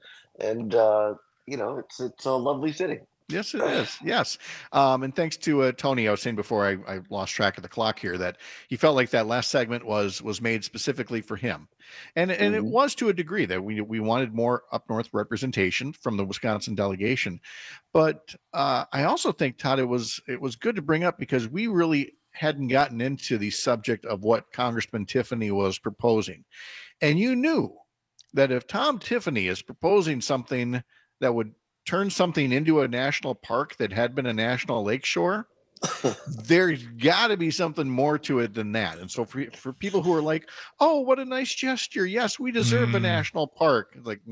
it's a lovely city. Yes, it is. Yes. And thanks to Tony, I was saying before I lost track of the clock here that he felt like that last segment was made specifically for him. And it was to a degree that we wanted more up north representation from the Wisconsin delegation. But I also think, Todd, it was good to bring up because we really hadn't gotten into the subject of what Congressman Tiffany was proposing. And you knew that if Tom Tiffany is proposing something that would turn something into a national park that had been a national lakeshore, there's got to be something more to it than that. And so for people who are like, oh, what a nice gesture. Yes, we deserve a national park. It's like,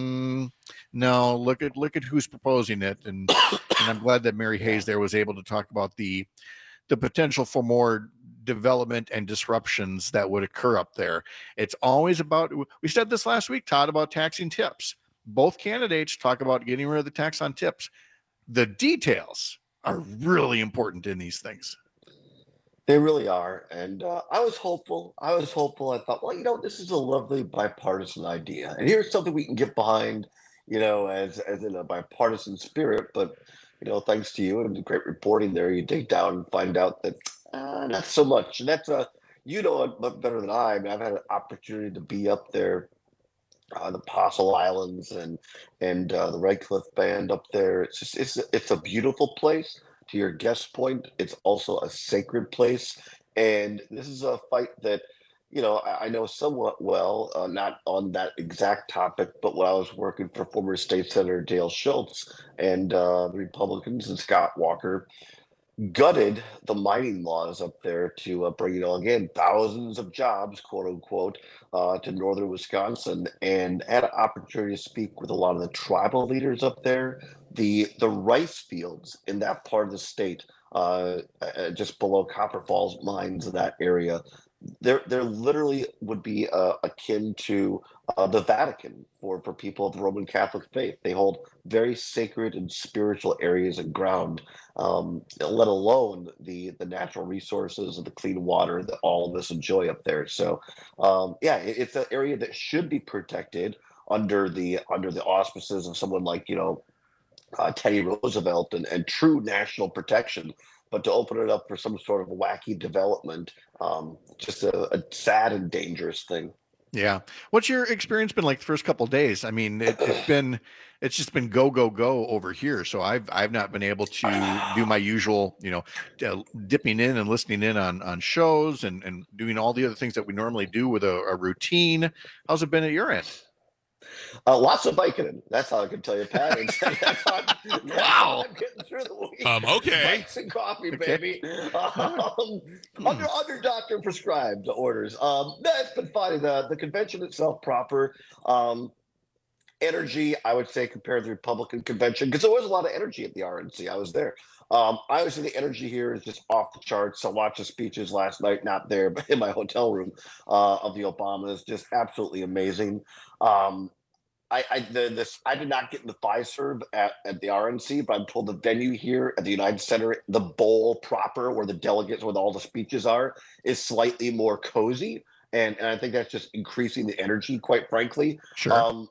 no, look at who's proposing it. And I'm glad that Mary Hayes there was able to talk about the potential for more development and disruptions that would occur up there. It's always about, we said this last week, Todd, about taxing tips. Both candidates talk about getting rid of the tax on tips. The details are really important in these things. They really are. And I was hopeful. I thought, well, this is a lovely bipartisan idea. And here's something we can get behind, as in a bipartisan spirit. But, thanks to you and the great reporting there, you dig down and find out that not so much. And that's it much better than I. I've had an opportunity to be up there on the Apostle Islands and the Redcliffe Band up there. It's a beautiful place. To your guest point, it's also a sacred place. And this is a fight that, I know somewhat well, not on that exact topic, but when I was working for former State Senator Dale Schultz and the Republicans and Scott Walker, gutted the mining laws up there to bring, again, thousands of jobs, quote unquote, to northern Wisconsin, and had an opportunity to speak with a lot of the tribal leaders up there. The rice fields in that part of the state, just below Copper Falls mines in that area, they're literally would be akin to the Vatican for people of the Roman Catholic faith. They hold very sacred and spiritual areas and ground, let alone the natural resources and the clean water that all of us enjoy up there. So, it's an area that should be protected under the auspices of someone like Teddy Roosevelt and true national protection. But to open it up for some sort of wacky development, just a sad and dangerous thing. Yeah. What's your experience been like the first couple of days? I mean, it's just been go over here. So I've not been able to do my usual, dipping in and listening in on shows and doing all the other things that we normally do with a routine. How's it been at your end? Lots of Vicodin. That's how I can tell you, Pat. Wow. I'm getting through the week. Okay. Bites and coffee, baby. Under doctor prescribed orders. That's been fine. The convention itself proper. Energy, I would say, compared to the Republican convention, because there was a lot of energy at the RNC. I was there. I would say the energy here is just off the charts. I watched the speeches last night, not there, but in my hotel room, of the Obamas. Just absolutely amazing. I did not get in the Fiserv at the RNC, but I'm told the venue here at the United Center, the bowl proper where the delegates, where all the speeches are, is slightly more cozy. And I think that's just increasing the energy, quite frankly. Sure.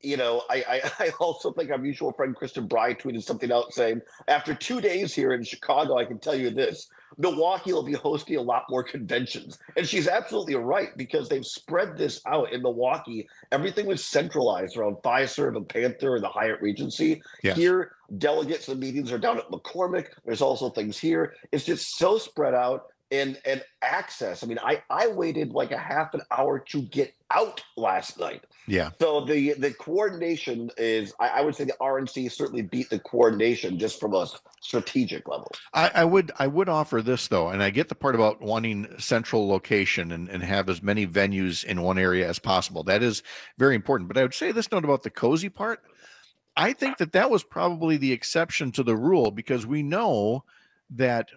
I also think our mutual friend Kristen Bry tweeted something out saying, after 2 days here in Chicago, I can tell you this, Milwaukee will be hosting a lot more conventions. And she's absolutely right, because they've spread this out in Milwaukee. Everything was centralized around Fiserv and Panther and the Hyatt Regency. Yes. Here, delegates and meetings are down at McCormick. There's also things here. It's just so spread out. And access. I mean, I waited like a half an hour to get out last night. Yeah. So the coordination is, I would say the RNC certainly beat the coordination just from a strategic level. I would offer this though, and I get the part about wanting central location and have as many venues in one area as possible. That is very important. But I would say this note about the cozy part. I think that was probably the exception to the rule, because we know that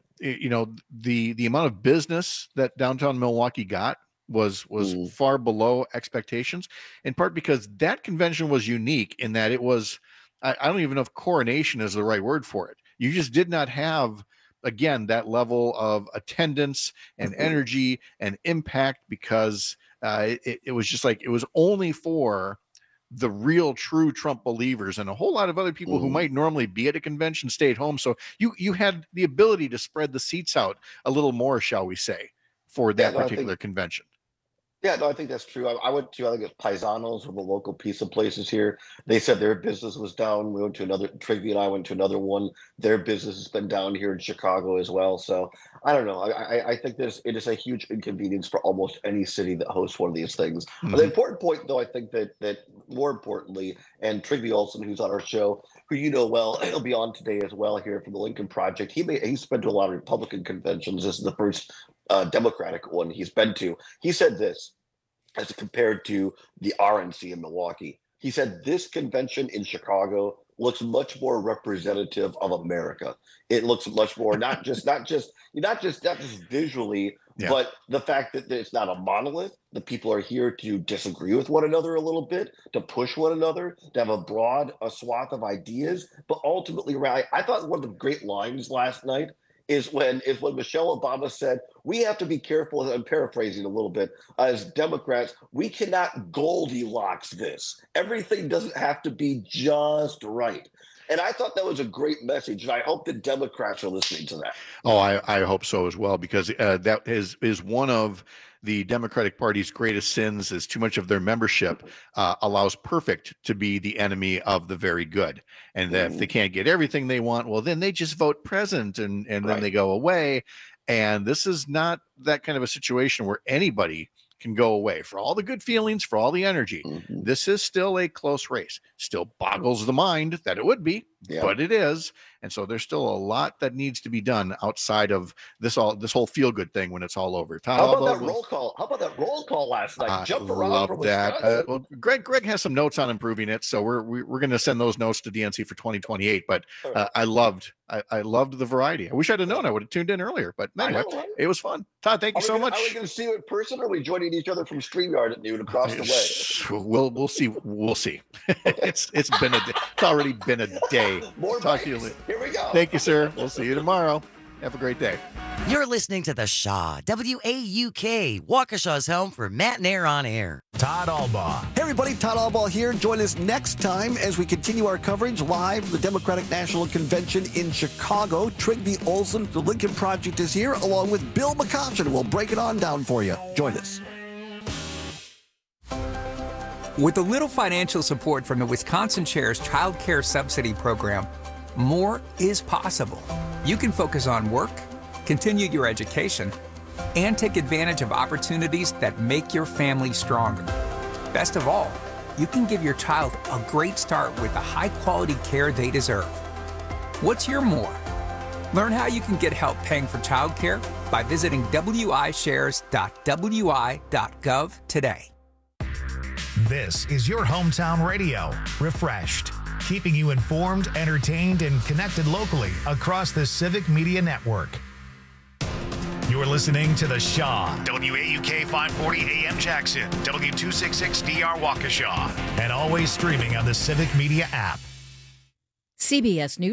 the amount of business that downtown Milwaukee got was far below expectations, in part because that convention was unique in that it was, I don't even know if coronation is the right word for it. You just did not have, again, that level of attendance and energy and impact, because it was just like, it was only for the real true Trump believers, and a whole lot of other people who might normally be at a convention stayed home. So you had the ability to spread the seats out a little more, shall we say, for that particular convention. Yeah, no, I think that's true. I went to, I think it's Paisanos, or the local pizza places here. They said their business was down. We went to another, Trigby and I went to another one. Their business has been down here in Chicago as well. So I don't know. I think it is a huge inconvenience for almost any city that hosts one of these things. Mm-hmm. The important point, though, I think that more importantly, and Trigby Olson, who's on our show, who you know well, he'll be on today as well here from the Lincoln Project. He's been to a lot of Republican conventions. This is the first Democratic one he's been to. He said this, as compared to the RNC in Milwaukee. He said this convention in Chicago looks much more representative of America. It looks much more not just visually, yeah, but the fact that it's not a monolith. The people are here to disagree with one another a little bit, to push one another, to have a broad swath of ideas. But ultimately, I thought one of the great lines last night is when Michelle Obama said, we have to be careful, and I'm paraphrasing a little bit, as Democrats, we cannot Goldilocks this. Everything doesn't have to be just right. And I thought that was a great message, and I hope the Democrats are listening to that. Oh, I hope so as well, because that is one of the Democratic Party's greatest sins, is too much of their membership allows perfect to be the enemy of the very good. And that if they can't get everything they want, well, then they just vote present and then they go away. And this is not that kind of a situation where anybody can go away. For all the good feelings, for all the energy, this is still a close race. Still boggles the mind that it would be. but it is. And so there's still a lot that needs to be done outside of this whole feel good thing when it's all over. How about that roll call? How about that roll call last night? Jump around. Love that. Well, Greg has some notes on improving it, so we're going to send those notes to DNC for 2028. But I loved the variety. I wish I'd have known. I would have tuned in earlier. But anyway, it was fun. Todd, thank you so much. Are we going to see you in person, or are we joining each other from StreamYard at noon across the way? We'll see. We'll see. It's been a day. It's already been a day. More Talk to you later. Here we go. Thank you, sir. We'll see you tomorrow. Have a great day. You're listening to The Shaw, WAUK, Waukesha's home for Matt and Air on Air. Todd Albaugh. Hey, everybody, Todd Albaugh here. Join us next time as we continue our coverage live from the Democratic National Convention in Chicago. Trygve Olsen, the Lincoln Project, is here, along with Bill McCoshen. We'll break it on down for you. Join us. With a little financial support from the Wisconsin Shares Child Care Subsidy Program, more is possible. You can focus on work, continue your education, and take advantage of opportunities that make your family stronger. Best of all, you can give your child a great start with the high-quality care they deserve. What's your more? Learn how you can get help paying for childcare by visiting wishares.wi.gov today. This is your hometown radio, Refreshed, keeping you informed, entertained, and connected locally across the Civic Media Network. You're listening to The Shaw, WAUK 540 AM Jackson, W266DR Waukesha, and always streaming on the Civic Media app. CBS News.